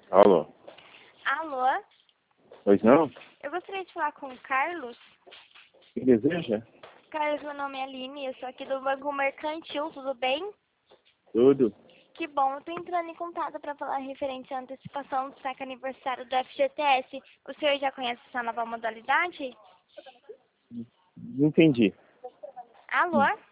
Alô? Alô? Pois não? Eu gostaria de falar com o Carlos. O que deseja? Carlos, meu nome é Aline, eu sou aqui do Banco Mercantil, tudo bem? Tudo. Que bom, eu tô entrando em contato para falar referente à antecipação do saque aniversário do FGTS. O senhor já conhece essa nova modalidade? Não entendi. Alô?